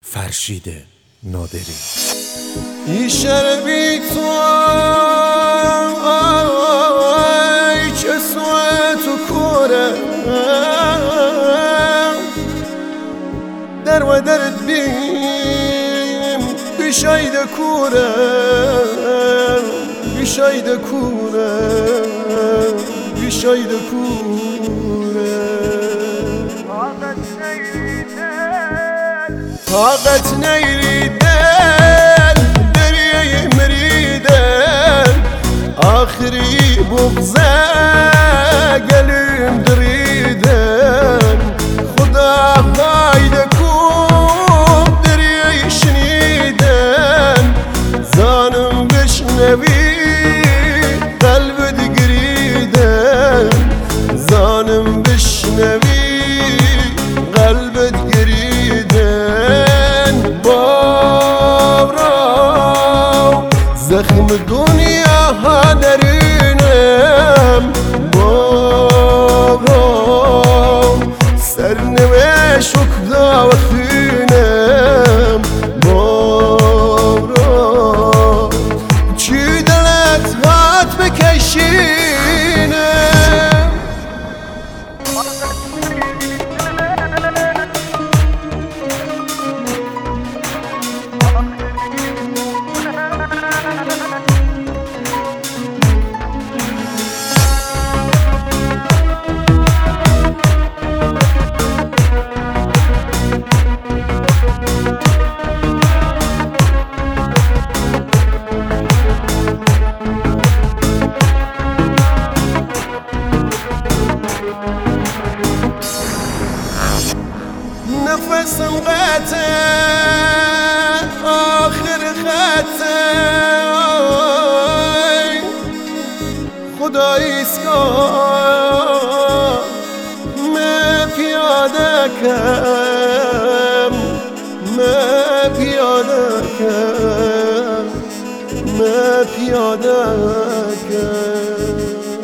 فرشید نادری. ایشر بی تو ای چه سوه تو کوره در و درد بیم بیشایده کوره بیشایده کوره بیشایده کوره طاقت نیریدن دریای مریدن آخری بغزه گلیم دریدن خدا هایده کوب دریای شنیدن زانم بشنوی قلبت گریدن زانم بشنوی قلبت گریدن بابرو زخم دنیا ها درینم بابرو سرنوشت کدا و خینم بابرو چی دلت هات بکشینم نفسم قطع آخر خطه خدایی اسکار من پیاده کم من پیاده کم من پیاده کم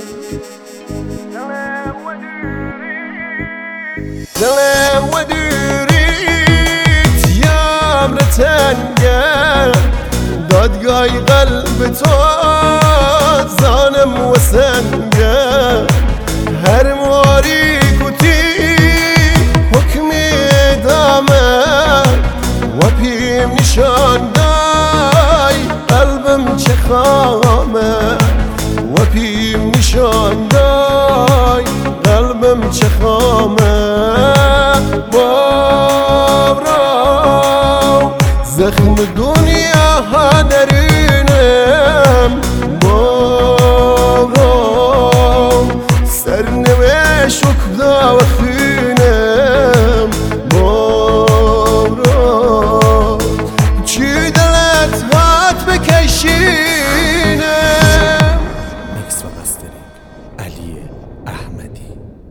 دلم و دوریت یام رتنگم دادگاه قلب تو زانم و سنگم هر ماری کتی حکمی دامن و پیم نشان دای قلبم چه خامه و پیم نشان دای قلبم چه خامه بابرو زخم دنیا ها درینم بابرو سرنوشت کدا و خینم بابرو چی دلت هات بکشینم. میکس و مسترینگ علی احمدی.